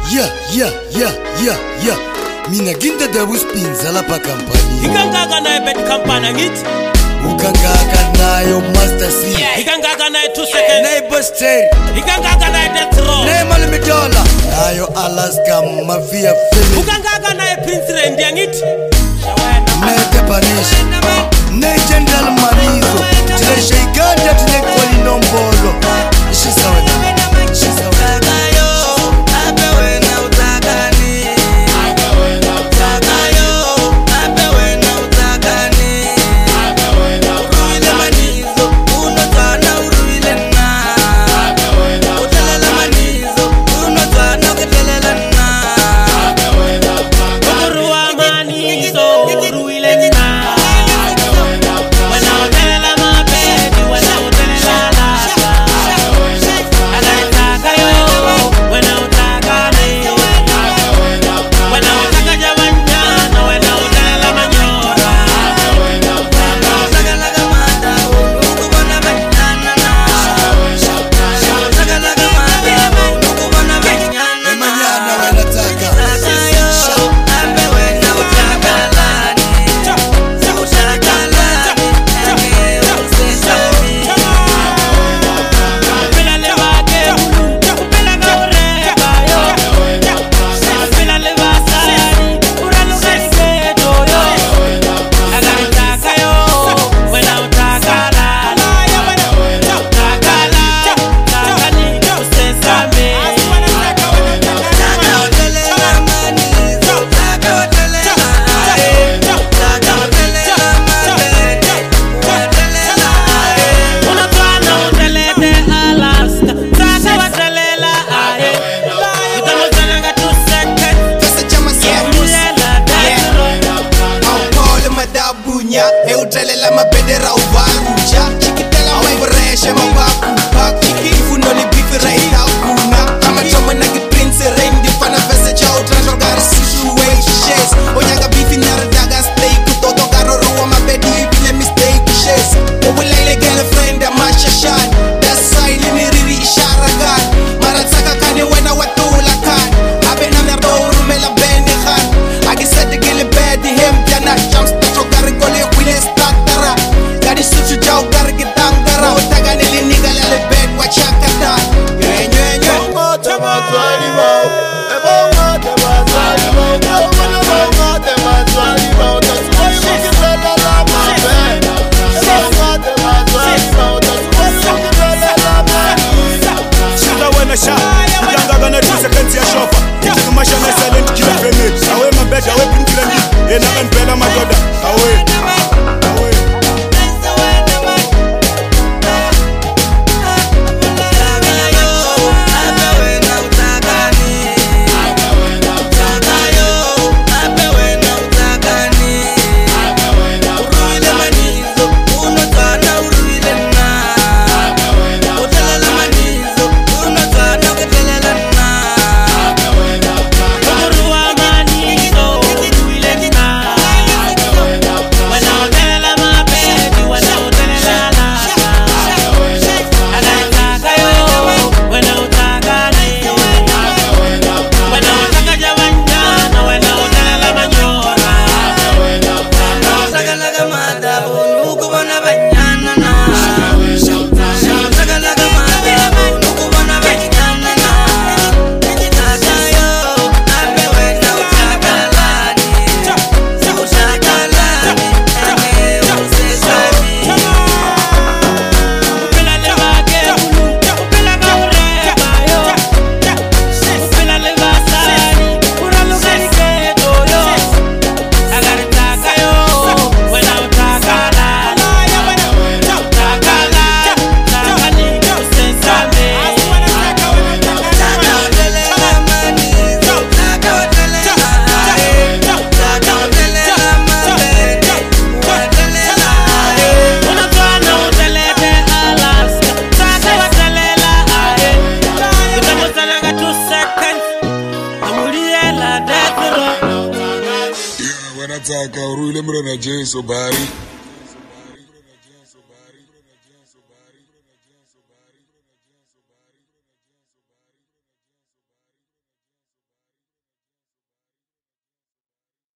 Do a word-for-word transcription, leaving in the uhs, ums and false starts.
Yeah, yeah, yeah, yeah, yeah. Mina ginda dabu spinza la pa kampani. Ikangaga na bet kampana ngit. Ukangaga na yo master C. Ikangaga na two seconds. Na Boston. Ikangaga na death row. Na Malmidola. Na yo Alaska mafia film. Ukangaga na Prince Randy ngit. Na Tepanish. Na General Manizo. Tile sheikanda tile kwali nombolo. Shisawa. Shisawa. Eutelela mapedera uvaruja chikitela maiboreshe mabakupa chikifu noli bifi raida kuna kama choma na kiprince rendi fana vese chao transforgar situations onyaga bifi nardaga stay kutoto karoro wa mabedi vile mistake shares owelele girlfriend amasha shine that side ni riri ishara gan marataka kane wena watula kan abena merdo rumela bene khan agi said gele bed him jana jumps to gargole wile startara gadi sutu jaw gargi tangara otagane li nigala le bed wa chakata yenye yenye tama twali ba e bonga tama twali ba bonga bonga tama twali ba taswa yukitala la mabe e bonga tama twali ba taswa yukitala la mabe shida wena sha ikangaga na two seconds ya shofa ichikimasha na silent killer grenade awe mabeda awe pinkirangi ena kanpela madoda awe awe Wanataka urule mrena Jesu bari